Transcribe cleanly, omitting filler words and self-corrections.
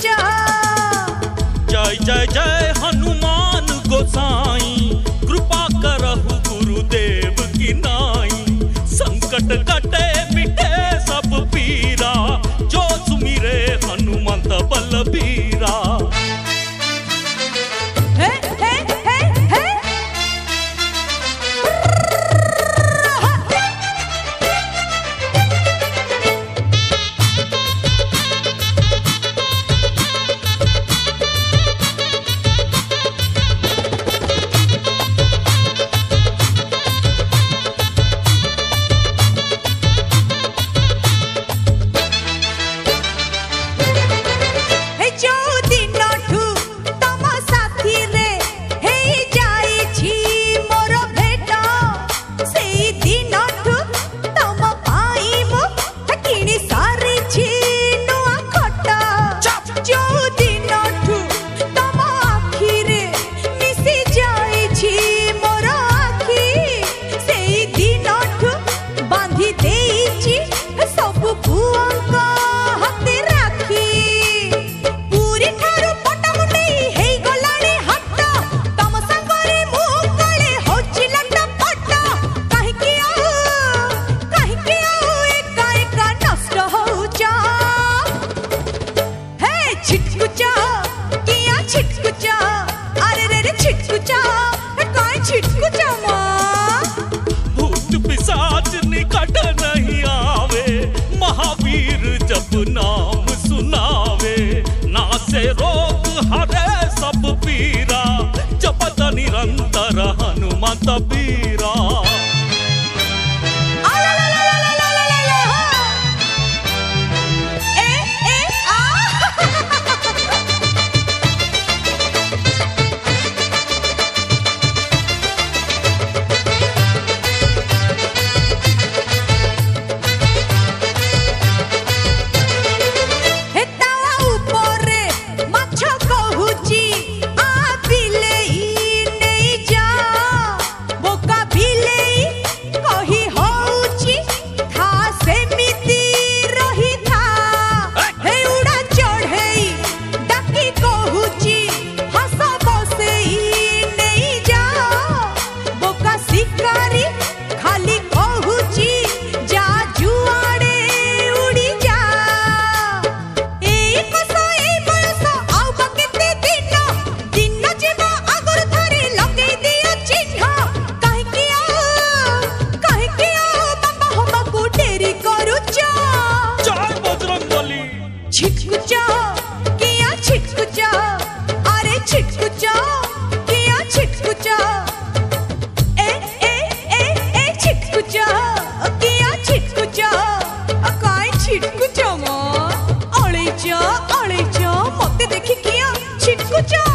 छिटकुचा। जय जय जय हनुमान गोसाई, कृपा करहु गुरुदेव की नाई। संकट कटे मिटे सब पीरा, जो सुमिरे हनुमंत बलबीरा। नाम सुनावे नासे रोग हरे सब पीरा, जपत निरंतर हनुमत बीरा। छिटकुचा किया छिटकुचा, अरे छिटकुचा किया छिटकुचा। ए ए ए ए छिटकुचा किया छिटकुचा। काय छिटकुचा मा अळेचा मते देखी किया छिटकुचा।